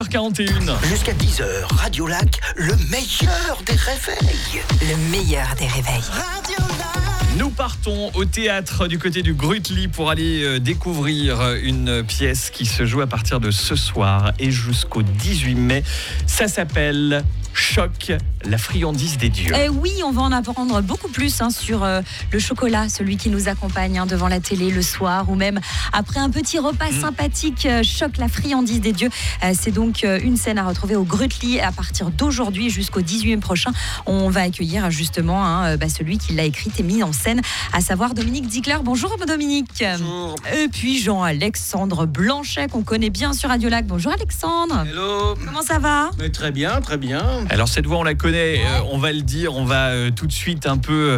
7h41. Jusqu'à 10h, Radio Lac, le meilleur des réveils. Le meilleur des réveils. Radio Lac. Nous partons au théâtre du côté du Grutli pour aller découvrir une pièce qui se joue à partir de ce soir et jusqu'au 18 mai. Ça s'appelle Choc, la friandise des dieux. Oui, on va en apprendre beaucoup plus sur le chocolat, celui qui nous accompagne devant la télé le soir ou même après un petit repas sympathique. Choc, la friandise des dieux. C'est donc une scène à retrouver au Grutli à partir d'aujourd'hui jusqu'au 18 mai prochain. On va accueillir justement celui qui l'a écrite et mis en scène, à savoir Dominique Ziegler. Bonjour Dominique. Bonjour. Et puis Jean-Alexandre Blanchet qu'on connaît bien sur Radio Lac. Bonjour Alexandre. Hello. Comment ça va ? Mais très bien, très bien. Alors cette voix on la connaît, on va le dire, on va tout de suite un peu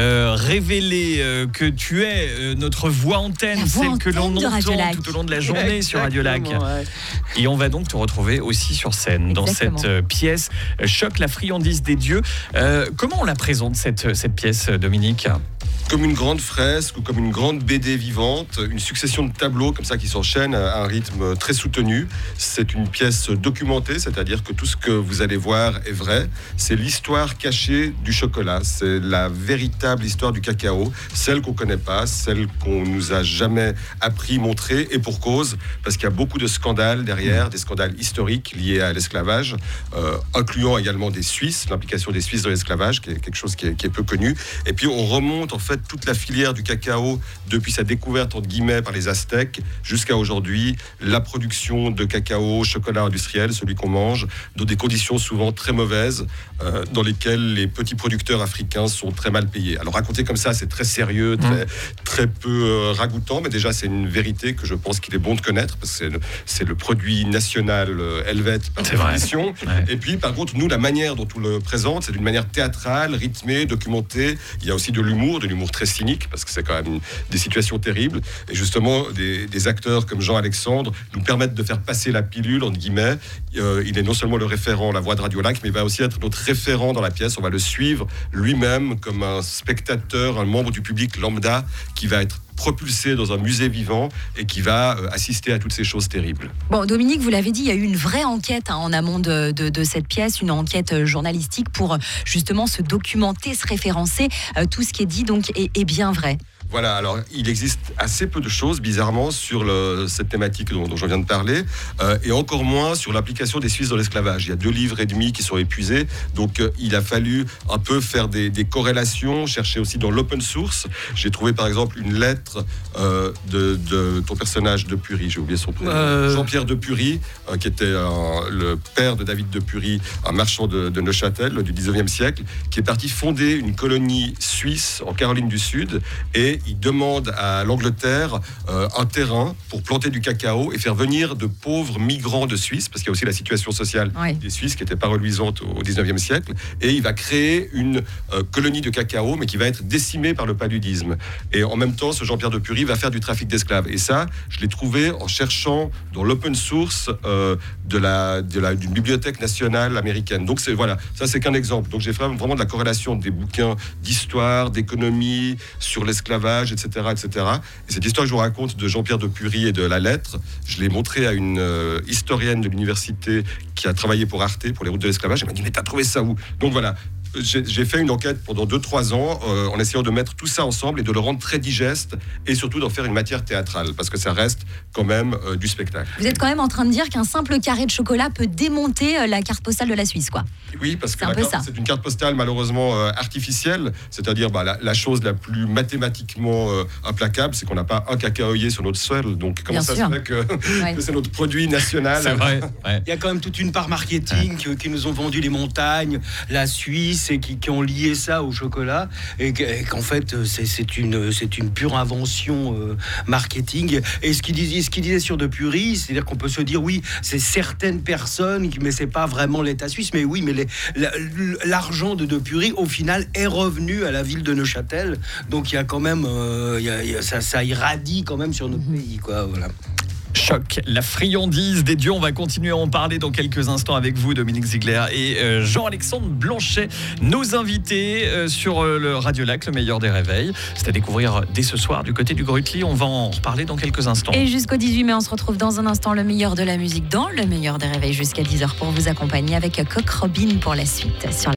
révéler que tu es notre voix antenne, celle que l'on entend tout au long de la journée sur Radio Lac. Ouais. Et on va donc te retrouver aussi sur scène dans cette pièce Choc, la friandise des dieux. Comment on la présente cette pièce, Dominique ? Comme une grande fresque ou comme une grande BD vivante, une succession de tableaux comme ça qui s'enchaînent à un rythme très soutenu. C'est une pièce documentée, c'est-à-dire que tout ce que vous allez voir est vrai. C'est l'histoire cachée du chocolat, c'est la véritable histoire du cacao, celle qu'on ne connaît pas, celle qu'on nous a jamais appris, montrée, et pour cause, parce qu'il y a beaucoup de scandales derrière, des scandales historiques liés à l'esclavage, incluant également des Suisses, l'implication des Suisses dans l'esclavage, qui est quelque chose qui est peu connu. Et puis on remonte en fait toute la filière du cacao depuis sa découverte entre guillemets par les Aztèques jusqu'à aujourd'hui, la production de cacao, chocolat industriel, celui qu'on mange, dans des conditions souvent très mauvaises, dans lesquelles les petits producteurs africains sont très mal payés. Alors raconter comme ça, c'est très sérieux, très peu ragoûtant, mais déjà c'est une vérité que je pense qu'il est bon de connaître, parce que c'est le produit national helvète par définition. Et puis par contre, nous, la manière dont on le présente, c'est d'une manière théâtrale, rythmée, documentée. Il y a aussi de l'humour très cynique, parce que c'est quand même des situations terribles. Et justement, des acteurs comme Jean-Alexandre nous permettent de faire passer la pilule, entre guillemets. Il est non seulement le référent, la voix de Radio Lac, mais il va aussi être notre référent dans la pièce. On va le suivre lui-même comme un spectateur, un membre du public lambda qui va être propulsé dans un musée vivant et qui va assister à toutes ces choses terribles. Bon, Dominique, vous l'avez dit, il y a eu une vraie enquête en amont de cette pièce, une enquête journalistique pour justement se documenter, se référencer. Tout ce qui est dit donc est bien vrai. Voilà, alors il existe assez peu de choses, bizarrement, sur cette thématique dont je viens de parler, et encore moins sur l'application des Suisses dans l'esclavage. Il y a 2 livres et demi qui sont épuisés, donc il a fallu un peu faire des corrélations, chercher aussi dans l'open source. J'ai trouvé par exemple une lettre de ton personnage de Pury, j'ai oublié son prénom, Jean-Pierre de Pury, qui était le père de David de Pury, un marchand de Neuchâtel du 19e siècle, qui est parti fonder une colonie suisse en Caroline du Sud, et il demande à l'Angleterre un terrain pour planter du cacao et faire venir de pauvres migrants de Suisse, parce qu'il y a aussi la situation sociale des Suisses qui n'était pas reluisante au 19e siècle, et il va créer une colonie de cacao, mais qui va être décimée par le paludisme. Et en même temps, ce Jean-Pierre de Pury va faire du trafic d'esclaves. Et ça, je l'ai trouvé en cherchant dans l'open source d'une bibliothèque nationale américaine. Donc ça c'est qu'un exemple. Donc j'ai fait vraiment de la corrélation des bouquins d'histoire, d'économie, sur l'esclavage, etc. Et cette histoire que je vous raconte de Jean-Pierre de Pury et de la lettre, je l'ai montrée à une historienne de l'université qui a travaillé pour Arte, pour les routes de l'esclavage. Elle m'a dit, mais t'as trouvé ça où ? Donc voilà. J'ai fait une enquête pendant 2-3 ans en essayant de mettre tout ça ensemble et de le rendre très digeste et surtout d'en faire une matière théâtrale, parce que ça reste quand même du spectacle. Vous êtes quand même en train de dire qu'un simple carré de chocolat peut démonter la carte postale de la Suisse, quoi. Oui, parce que c'est une carte postale malheureusement artificielle, c'est-à-dire la chose la plus mathématiquement implacable, c'est qu'on n'a pas un cacaoyer sur notre sol. Donc comment ça se fait que c'est notre produit national ? C'est vrai. Il y a quand même toute une part marketing qui nous ont vendu les montagnes, la Suisse, et qui ont lié ça au chocolat, et qu'en fait c'est une pure invention marketing. Et ce qu'il disait sur de Pury, c'est-à-dire qu'on peut se dire oui, c'est certaines personnes, mais c'est pas vraiment l'État suisse, mais oui, mais l'argent de Pury au final est revenu à la ville de Neuchâtel, donc il y a quand même ça irradie quand même sur notre pays, quoi. Voilà. Choc, la friandise des dieux. On va continuer à en parler dans quelques instants avec vous, Dominique Ziegler et Jean-Alexandre Blanchet, nos invités sur le Radio Lac, le meilleur des réveils. C'est à découvrir dès ce soir du côté du Grutli. On va en reparler dans quelques instants. Et jusqu'au 18 mai, on se retrouve dans un instant, le meilleur de la musique dans le meilleur des réveils jusqu'à 10h pour vous accompagner avec Coq Robin pour la suite. Sur